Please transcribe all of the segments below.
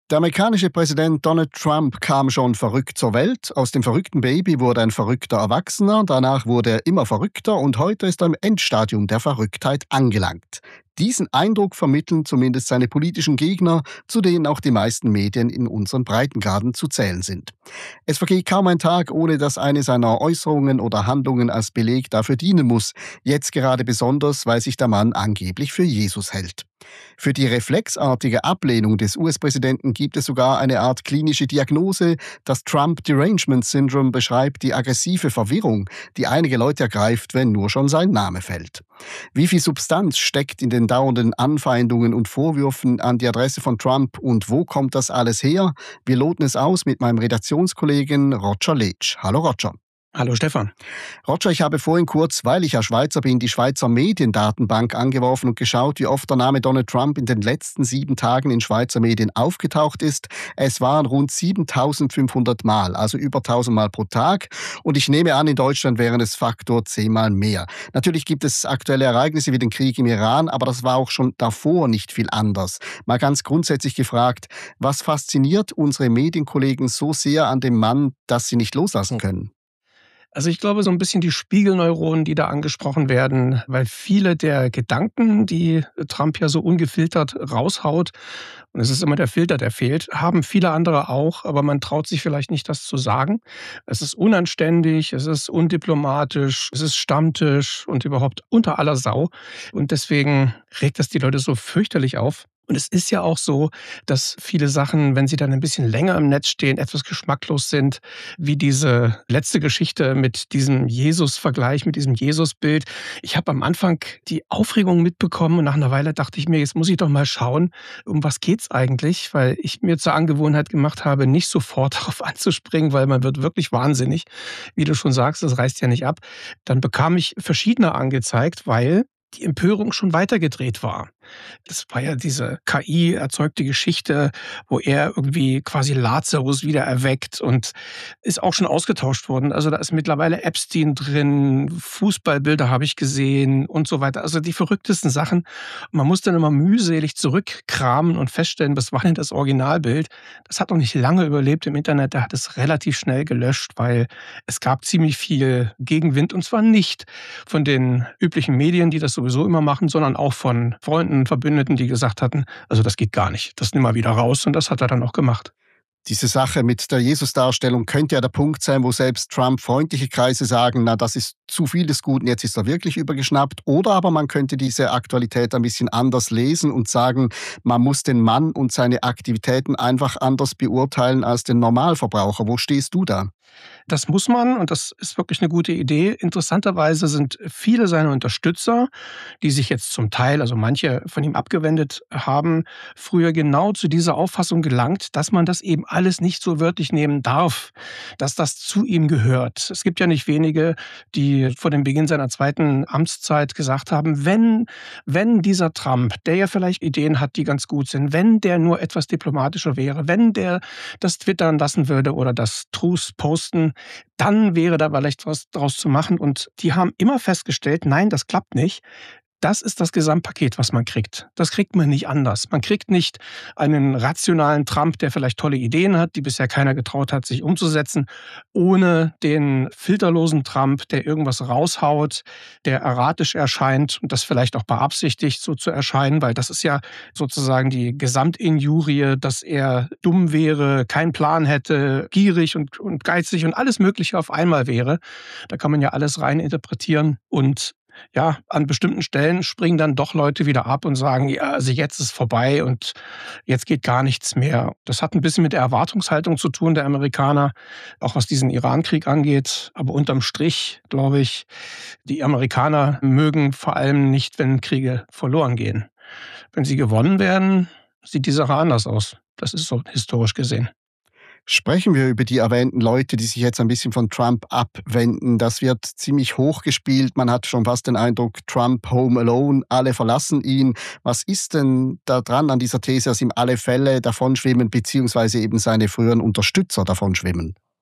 Der amerikanische Präsident Donald Trump kam schon verrückt zur Welt. Aus dem verrückten Baby wurde ein verrückter Erwachsener, danach wurde er immer verrückter und heute ist er im Endstadium der Verrücktheit angelangt. Diesen Eindruck vermitteln zumindest seine politischen Gegner, zu denen auch die meisten Medien in unseren Breitengraden zu zählen sind. Es vergeht kaum ein Tag, ohne dass eine seiner Äußerungen oder Handlungen als Beleg dafür dienen muss. Jetzt gerade besonders, weil sich der Mann angeblich für Jesus hält. Für die reflexartige Ablehnung des US-Präsidenten gibt es sogar eine Art klinische Diagnose. Das Trump Derangement Syndrome beschreibt die aggressive Verwirrung, die einige Leute ergreift, wenn nur schon sein Name fällt. Wie viel Substanz steckt in den dauernden Anfeindungen und Vorwürfen an die Adresse von Trump und wo kommt das alles her? Wir loten es aus mit meinem Redaktionskollegen Roger Leetsch. Hallo Roger. Hallo Stefan. Roger, ich habe vorhin kurz, weil ich ja Schweizer bin, die Schweizer Mediendatenbank angeworfen und geschaut, wie oft der Name Donald Trump in den letzten 7 Tagen in Schweizer Medien aufgetaucht ist. Es waren rund 7.500 Mal, also über 1.000 Mal pro Tag. Und ich nehme an, in Deutschland wären es Faktor 10 Mal mehr. Natürlich gibt es aktuelle Ereignisse wie den Krieg im Iran, aber das war auch schon davor nicht viel anders. Mal ganz grundsätzlich gefragt, was fasziniert unsere Medienkollegen so sehr an dem Mann, dass sie nicht loslassen können? Also ich glaube, so ein bisschen die Spiegelneuronen, die da angesprochen werden, weil viele der Gedanken, die Trump ja so ungefiltert raushaut, und es ist immer der Filter, der fehlt, haben viele andere auch, aber man traut sich vielleicht nicht, das zu sagen. Es ist unanständig, es ist undiplomatisch, es ist Stammtisch und überhaupt unter aller Sau. Und deswegen regt das die Leute so fürchterlich auf. Und es ist ja auch so, dass viele Sachen, wenn sie dann ein bisschen länger im Netz stehen, etwas geschmacklos sind, wie diese letzte Geschichte mit diesem Jesus-Vergleich, mit diesem Jesus-Bild. Ich habe am Anfang die Aufregung mitbekommen und nach einer Weile dachte ich mir, jetzt muss ich doch mal schauen, um was geht's eigentlich, weil ich mir zur Angewohnheit gemacht habe, nicht sofort darauf anzuspringen, weil man wird wirklich wahnsinnig. Wie du schon sagst, das reißt ja nicht ab. Dann bekam ich verschiedene angezeigt, weil die Empörung schon weitergedreht war. Das war ja diese KI-erzeugte Geschichte, wo er irgendwie quasi Lazarus wieder erweckt und ist auch schon ausgetauscht worden. Also da ist mittlerweile Epstein drin, Fußballbilder habe ich gesehen und so weiter. Also die verrücktesten Sachen. Man muss dann immer mühselig zurückkramen und feststellen, was war denn das Originalbild? Das hat noch nicht lange überlebt im Internet. Der hat es relativ schnell gelöscht, weil es gab ziemlich viel Gegenwind und zwar nicht von den üblichen Medien, die das sowieso immer machen, sondern auch von Freunden, Verbündeten, die gesagt hatten, also das geht gar nicht, das nimm mal wieder raus und das hat er dann auch gemacht. Diese Sache mit der Jesus-Darstellung könnte ja der Punkt sein, wo selbst Trump-freundliche Kreise sagen, na, das ist zu viel des Guten, jetzt ist er wirklich übergeschnappt. Oder aber man könnte diese Aktualität ein bisschen anders lesen und sagen, man muss den Mann und seine Aktivitäten einfach anders beurteilen als den Normalverbraucher. Wo stehst du da? Das muss man und das ist wirklich eine gute Idee. Interessanterweise sind viele seiner Unterstützer, die sich jetzt zum Teil, also manche von ihm abgewendet haben, früher genau zu dieser Auffassung gelangt, dass man das eben alles nicht so wörtlich nehmen darf, dass das zu ihm gehört. Es gibt ja nicht wenige, die vor dem Beginn seiner zweiten Amtszeit gesagt haben, wenn dieser Trump, der ja vielleicht Ideen hat, die ganz gut sind, wenn der nur etwas diplomatischer wäre, wenn der das twittern lassen würde oder das Truth posten, dann wäre da vielleicht was draus zu machen. Und die haben immer festgestellt, nein, das klappt nicht. Das ist das Gesamtpaket, was man kriegt. Das kriegt man nicht anders. Man kriegt nicht einen rationalen Trump, der vielleicht tolle Ideen hat, die bisher keiner getraut hat, sich umzusetzen, ohne den filterlosen Trump, der irgendwas raushaut, der erratisch erscheint und das vielleicht auch beabsichtigt, so zu erscheinen, weil das ist ja sozusagen die Gesamtinjurie, dass er dumm wäre, keinen Plan hätte, gierig und geizig und alles Mögliche auf einmal wäre. Da kann man ja alles rein interpretieren und ja, an bestimmten Stellen springen dann doch Leute wieder ab und sagen, ja, also jetzt ist vorbei und jetzt geht gar nichts mehr. Das hat ein bisschen mit der Erwartungshaltung zu tun der Amerikaner, auch was diesen Irankrieg angeht. Aber unterm Strich, glaube ich, die Amerikaner mögen vor allem nicht, wenn Kriege verloren gehen. Wenn sie gewonnen werden, sieht die Sache anders aus. Das ist so historisch gesehen. Sprechen wir über die erwähnten Leute, die sich jetzt ein bisschen von Trump abwenden. Das wird ziemlich hochgespielt. Man hat schon fast den Eindruck, Trump home alone, alle verlassen ihn. Was ist denn da dran an dieser These, dass ihm alle Fälle davonschwimmen, beziehungsweise eben seine früheren Unterstützer davonschwimmen?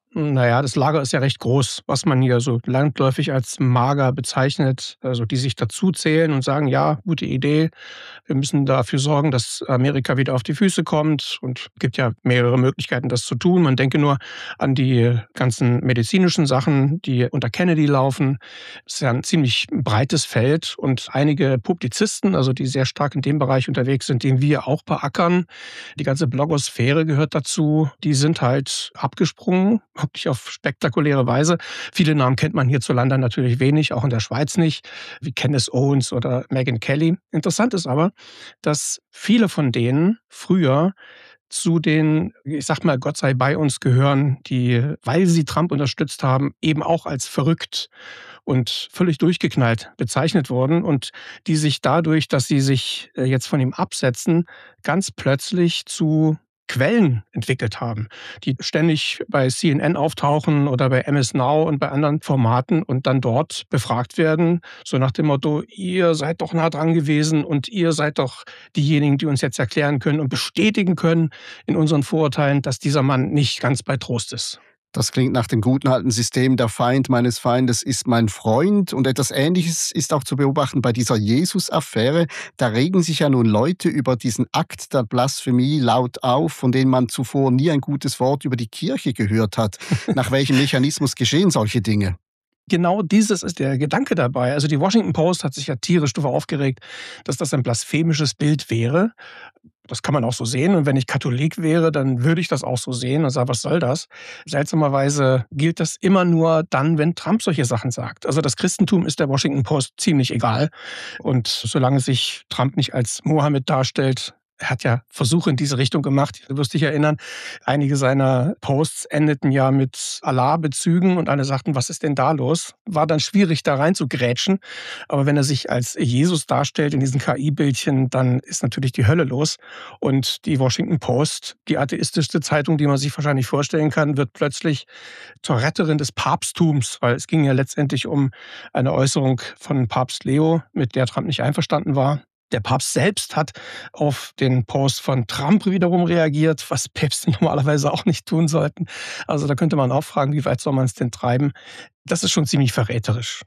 Naja, das Lager ist ja recht groß, was man hier so landläufig als mager bezeichnet, also die sich dazuzählen und sagen: „Ja, gute Idee. Wir müssen dafür sorgen, dass Amerika wieder auf die Füße kommt“, und gibt ja mehrere Möglichkeiten, das zu tun. Man denke nur an die ganzen medizinischen Sachen, die unter Kennedy laufen. Es ist ja 'n ziemlich breites Feld und einige Publizisten, also die sehr stark in dem Bereich unterwegs sind, den wir auch beackern. Die ganze Blogosphäre gehört dazu. Die sind halt abgesprungen, wirklich auf spektakuläre Weise. Viele Namen kennt man hierzulande natürlich wenig, auch in der Schweiz nicht, wie Candace Owens oder Megyn Kelly. Interessant ist aber, dass viele von denen früher zu den, ich sage mal, Gott sei bei uns gehören, die, weil sie Trump unterstützt haben, eben auch als verrückt und völlig durchgeknallt bezeichnet wurden und die sich dadurch, dass sie sich jetzt von ihm absetzen, ganz plötzlich zu Quellen entwickelt haben, die ständig bei CNN auftauchen oder bei MS Now und bei anderen Formaten und dann dort befragt werden, so nach dem Motto: „Ihr seid doch nah dran gewesen und ihr seid doch diejenigen, die uns jetzt erklären können und bestätigen können in unseren Vorurteilen, dass dieser Mann nicht ganz bei Trost ist.“ Das klingt nach dem guten alten System, der Feind meines Feindes ist mein Freund. Und etwas Ähnliches ist auch zu beobachten bei dieser Jesus-Affäre. Da regen sich ja nun Leute über diesen Akt der Blasphemie laut auf, von denen man zuvor nie ein gutes Wort über die Kirche gehört hat. Nach welchem Mechanismus geschehen solche Dinge? Genau dieses ist der Gedanke dabei. Also die Washington Post hat sich ja tierisch darüber aufgeregt, dass das ein blasphemisches Bild wäre. Das kann man auch so sehen. Und wenn ich Katholik wäre, dann würde ich das auch so sehen und sage: „Was soll das?“ Seltsamerweise gilt das immer nur dann, wenn Trump solche Sachen sagt. Also das Christentum ist der Washington Post ziemlich egal. Und solange sich Trump nicht als Mohammed darstellt, er hat ja Versuche in diese Richtung gemacht. Du wirst dich erinnern, einige seiner Posts endeten ja mit Allah-Bezügen und alle sagten: „Was ist denn da los?“ War dann schwierig, da reinzugrätschen. Aber wenn er sich als Jesus darstellt in diesen KI-Bildchen, dann ist natürlich die Hölle los. Und die Washington Post, die atheistischste Zeitung, die man sich wahrscheinlich vorstellen kann, wird plötzlich zur Retterin des Papsttums, weil es ging ja letztendlich um eine Äußerung von Papst Leo, mit der Trump nicht einverstanden war. Der Papst selbst hat auf den Post von Trump wiederum reagiert, was Päpste normalerweise auch nicht tun sollten. Also da könnte man auch fragen, wie weit soll man es denn treiben? Das ist schon ziemlich verräterisch.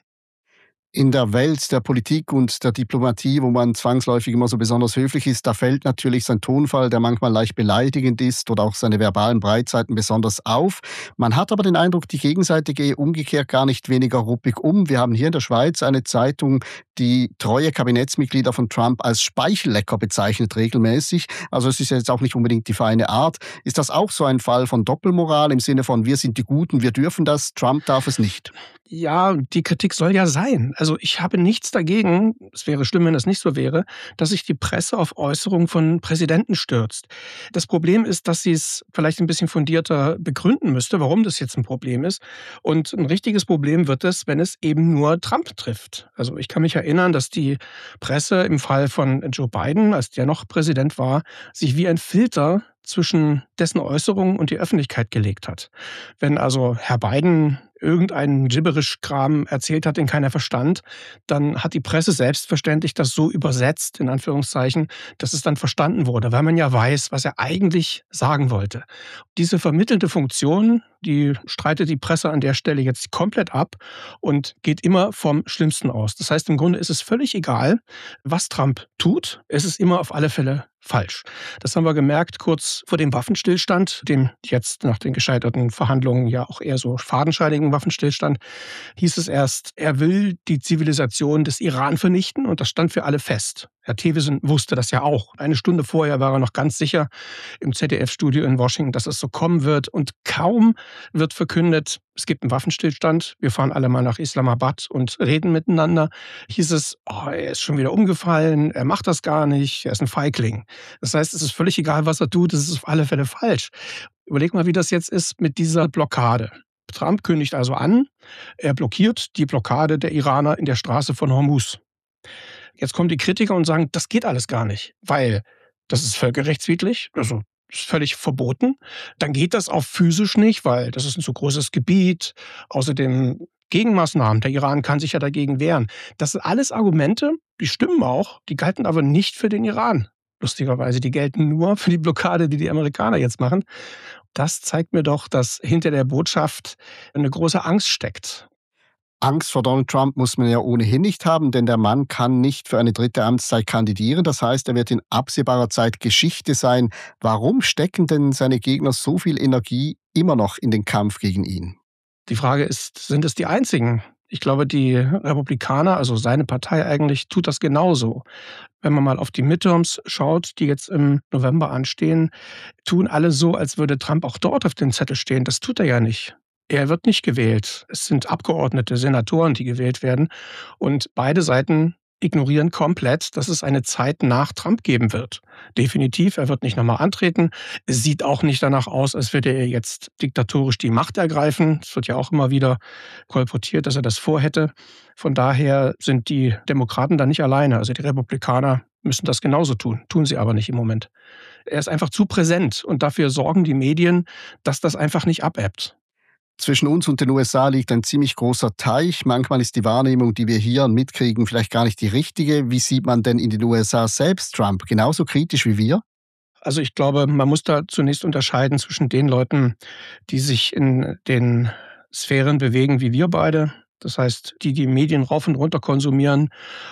In der Welt der Politik und der Diplomatie, wo man zwangsläufig immer so besonders höflich ist, da fällt natürlich sein Tonfall, der manchmal leicht beleidigend ist, oder auch seine verbalen Breitseiten besonders auf. Man hat aber den Eindruck, die Gegenseite gehe umgekehrt gar nicht weniger ruppig um. Wir haben hier in der Schweiz eine Zeitung, die treue Kabinettsmitglieder von Trump als Speichellecker bezeichnet regelmäßig. Also es ist jetzt auch nicht unbedingt die feine Art. Ist das auch so ein Fall von Doppelmoral im Sinne von: Wir sind die Guten, wir dürfen das, Trump darf es nicht? Ja, die Kritik soll ja sein. Also ich habe nichts dagegen, es wäre schlimm, wenn das nicht so wäre, dass sich die Presse auf Äußerungen von Präsidenten stürzt. Das Problem ist, dass sie es vielleicht ein bisschen fundierter begründen müsste, warum das jetzt ein Problem ist. Und ein richtiges Problem wird es, wenn es eben nur Trump trifft. Also ich kann mich erinnern, dass die Presse im Fall von Joe Biden, als der noch Präsident war, sich wie ein Filter zwischen dessen Äußerungen und die Öffentlichkeit gelegt hat. Wenn also Herr Biden irgendeinen Gibberish-Kram erzählt hat, den keiner verstand, dann hat die Presse selbstverständlich das so übersetzt, in Anführungszeichen, dass es dann verstanden wurde, weil man ja weiß, was er eigentlich sagen wollte. Diese vermittelnde Funktion, die streitet die Presse an der Stelle jetzt komplett ab und geht immer vom Schlimmsten aus. Das heißt, im Grunde ist es völlig egal, was Trump tut. Es ist immer auf alle Fälle falsch. Das haben wir gemerkt kurz vor dem Waffenstillstand, dem jetzt nach den gescheiterten Verhandlungen ja auch eher so fadenscheinigen Waffenstillstand, hieß es erst, er will die Zivilisation des Iran vernichten und das stand für alle fest. Herr Thewissen wusste das ja auch. Eine Stunde vorher war er noch ganz sicher im ZDF-Studio in Washington, dass es so kommen wird. Und kaum wird verkündet, es gibt einen Waffenstillstand, wir fahren alle mal nach Islamabad und reden miteinander, hieß es, oh, er ist schon wieder umgefallen, er macht das gar nicht, er ist ein Feigling. Das heißt, es ist völlig egal, was er tut, es ist auf alle Fälle falsch. Überleg mal, wie das jetzt ist mit dieser Blockade. Trump kündigt also an, er blockiert die Blockade der Iraner in der Straße von Hormuz. Jetzt kommen die Kritiker und sagen, das geht alles gar nicht, weil das ist völkerrechtswidrig, also ist völlig verboten. Dann geht das auch physisch nicht, weil das ist ein so großes Gebiet. Außerdem Gegenmaßnahmen. Der Iran kann sich ja dagegen wehren. Das sind alles Argumente, die stimmen auch, die galten aber nicht für den Iran. Lustigerweise, die gelten nur für die Blockade, die die Amerikaner jetzt machen. Das zeigt mir doch, dass hinter der Botschaft eine große Angst steckt. Angst vor Donald Trump muss man ja ohnehin nicht haben, denn der Mann kann nicht für eine dritte Amtszeit kandidieren. Das heißt, er wird in absehbarer Zeit Geschichte sein. Warum stecken denn seine Gegner so viel Energie immer noch in den Kampf gegen ihn? Die Frage ist, sind es die einzigen? Ich glaube, die Republikaner, also seine Partei eigentlich, tut das genauso. Wenn man mal auf die Midterms schaut, die jetzt im November anstehen, tun alle so, als würde Trump auch dort auf dem Zettel stehen. Das tut er ja nicht. Er wird nicht gewählt. Es sind Abgeordnete, Senatoren, die gewählt werden. Und beide Seiten ignorieren komplett, dass es eine Zeit nach Trump geben wird. Definitiv, er wird nicht nochmal antreten. Es sieht auch nicht danach aus, als würde er jetzt diktatorisch die Macht ergreifen. Es wird ja auch immer wieder kolportiert, dass er das vorhätte. Von daher sind die Demokraten da nicht alleine. Also die Republikaner müssen das genauso tun, tun sie aber nicht im Moment. Er ist einfach zu präsent und dafür sorgen die Medien, dass das einfach nicht abebbt. Zwischen uns und den USA liegt ein ziemlich großer Teich. Manchmal ist die Wahrnehmung, die wir hier mitkriegen, vielleicht gar nicht die richtige. Wie sieht man denn in den USA selbst Trump? Genauso kritisch wie wir? Also ich glaube, man muss da zunächst unterscheiden zwischen den Leuten, die sich in den Sphären bewegen wie wir beide. Das heißt, die die Medien rauf und runter konsumieren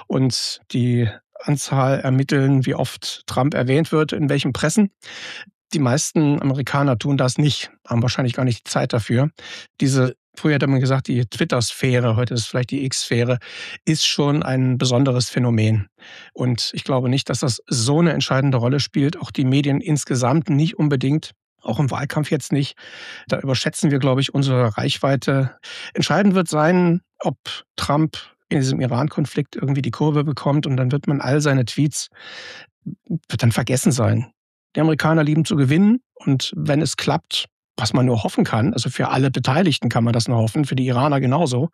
und die Anzahl ermitteln, wie oft Trump erwähnt wird, in welchen Pressen. Die meisten Amerikaner tun das nicht, haben wahrscheinlich gar nicht die Zeit dafür. Früher hat man gesagt, die Twitter-Sphäre, heute ist es vielleicht die X-Sphäre, ist schon ein besonderes Phänomen. Und ich glaube nicht, dass das so eine entscheidende Rolle spielt. Auch die Medien insgesamt nicht unbedingt, auch im Wahlkampf jetzt nicht. Da überschätzen wir, glaube ich, unsere Reichweite. Entscheidend wird sein, ob Trump in diesem Iran-Konflikt irgendwie die Kurve bekommt und dann wird man all seine Tweets, wird dann vergessen sein. Die Amerikaner lieben zu gewinnen und wenn es klappt, was man nur hoffen kann, also für alle Beteiligten kann man das nur hoffen, für die Iraner genauso,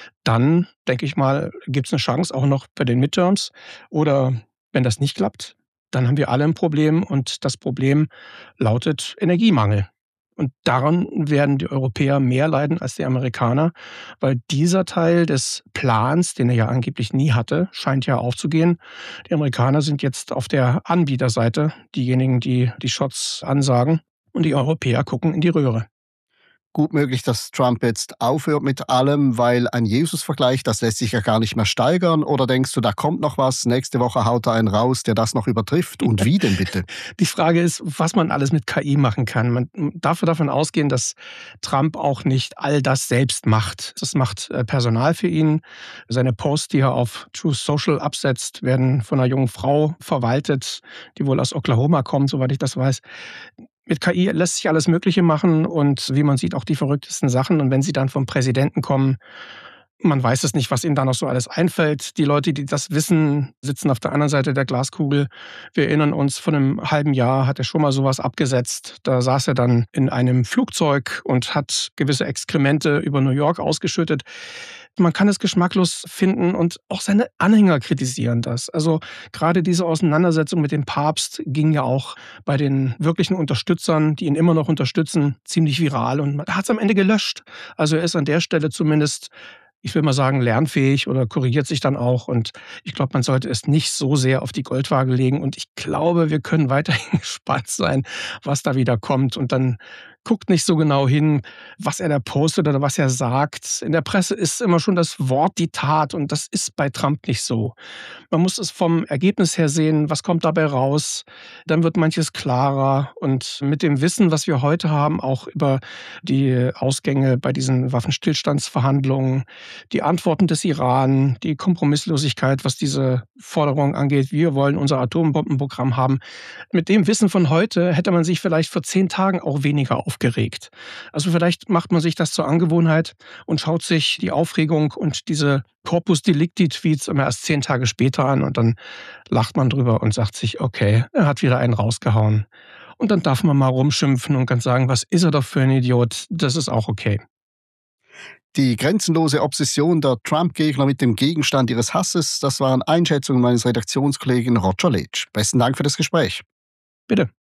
dann denke ich mal, gibt es eine Chance auch noch bei den Midterms. Oder wenn das nicht klappt, dann haben wir alle ein Problem und das Problem lautet Energiemangel. Und daran werden die Europäer mehr leiden als die Amerikaner, weil dieser Teil des Plans, den er ja angeblich nie hatte, scheint ja aufzugehen. Die Amerikaner sind jetzt auf der Anbieterseite, diejenigen, die die Shots ansagen, und die Europäer gucken in die Röhre. Gut möglich, dass Trump jetzt aufhört mit allem, weil ein Jesus-Vergleich, das lässt sich ja gar nicht mehr steigern. Oder denkst du, da kommt noch was? Nächste Woche haut er einen raus, der das noch übertrifft. Und wie denn bitte? Die Frage ist, was man alles mit KI machen kann. Man darf davon ausgehen, dass Trump auch nicht all das selbst macht. Das macht Personal für ihn. Seine Posts, die er auf Truth Social absetzt, werden von einer jungen Frau verwaltet, die wohl aus Oklahoma kommt, soweit ich das weiß. Mit KI lässt sich alles Mögliche machen und wie man sieht, auch die verrücktesten Sachen. Und wenn sie dann vom Präsidenten kommen, man weiß es nicht, was ihnen da noch so alles einfällt. Die Leute, die das wissen, sitzen auf der anderen Seite der Glaskugel. Wir erinnern uns, vor einem halben Jahr hat er schon mal sowas abgesetzt. Da saß er dann in einem Flugzeug und hat gewisse Exkremente über New York ausgeschüttet. Man kann es geschmacklos finden und auch seine Anhänger kritisieren das. Also gerade diese Auseinandersetzung mit dem Papst ging ja auch bei den wirklichen Unterstützern, die ihn immer noch unterstützen, ziemlich viral und man hat es am Ende gelöscht. Also er ist an der Stelle zumindest, ich will mal sagen, lernfähig oder korrigiert sich dann auch. Und ich glaube, man sollte es nicht so sehr auf die Goldwaage legen. Und ich glaube, wir können weiterhin gespannt sein, was da wieder kommt. Und dann guckt nicht so genau hin, was er da postet oder was er sagt. In der Presse ist immer schon das Wort die Tat und das ist bei Trump nicht so. Man muss es vom Ergebnis her sehen, was kommt dabei raus. Dann wird manches klarer und mit dem Wissen, was wir heute haben, auch über die Ausgänge bei diesen Waffenstillstandsverhandlungen, die Antworten des Iran, die Kompromisslosigkeit, was diese Forderung angeht, wir wollen unser Atombombenprogramm haben. Mit dem Wissen von heute hätte man sich vielleicht vor 10 Tagen auch weniger aufgeregt. Also vielleicht macht man sich das zur Angewohnheit und schaut sich die Aufregung und diese Corpus Delicti-Tweets immer erst 10 Tage später an und dann lacht man drüber und sagt sich, okay, er hat wieder einen rausgehauen. Und dann darf man mal rumschimpfen und kann sagen, was ist er doch für ein Idiot, das ist auch okay. Die grenzenlose Obsession der Trump-Gegner mit dem Gegenstand ihres Hasses, das waren Einschätzungen meines Redaktionskollegen Roger Litsch. Besten Dank für das Gespräch. Bitte.